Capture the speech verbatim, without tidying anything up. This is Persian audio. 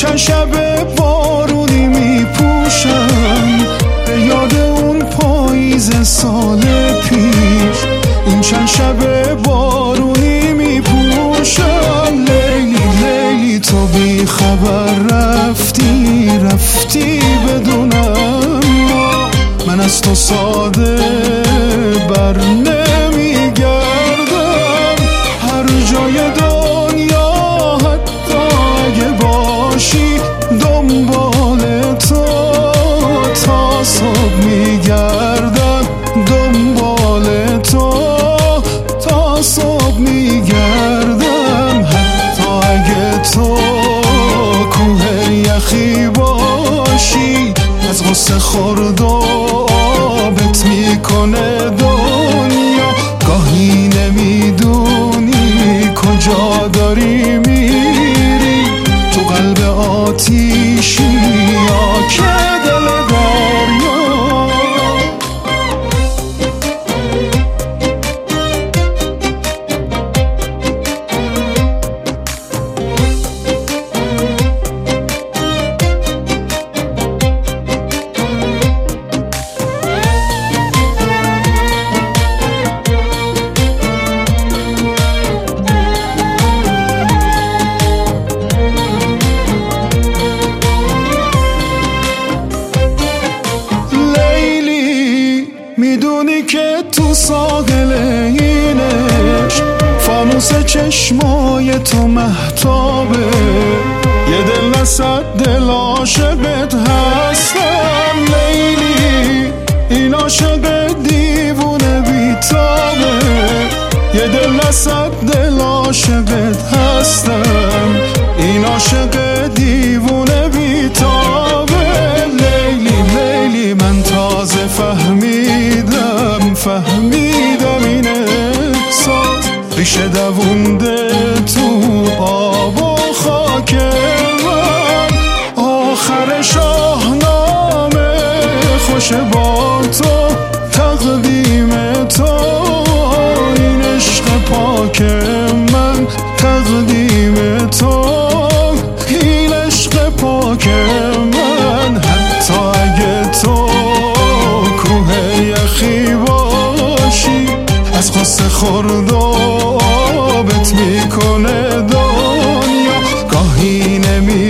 چند شب بارونی میپوشم به یاد اون پاییز سال پیش. این چند شب بارونی میپوشم لیلی لیلی تو بی خبر رفتی رفتی بدونم من از تو ساده بر نمیگردم. هر جای دنیا حتی اگه باشی دنبال تو تا صبح میگردم. دنبال تو تا صبح میگردم. حتی اگه تو کوه یخی باشی از غصه خورد و آبت میکنه دنیا. گاهی نمیدونی کجا داری میری تو قلب آتیشی یا که دل دریا. میدونی که تو ساحل اینش فانوس چشمای تو مهتابه. یه دل نصد دل عاشقت هستم لیلی. این عاشق دیوونه بیتابه. یه دل نصد دل عاشقت هستم. این عاشق دیوونه بیتابه لیلی لیلی. من تازه فهمیدم فهمیدم این احساس ریشه دوونده تو آب و خاک من. آخر شاهنامه خوش با تو تقدیم تو. این عشق پاک من تقدیم تو. این عشق پاک من. حتی اگه تو کوه یخی باشی از غصه خورد و آبت میکنه دنیا. گاهی نمی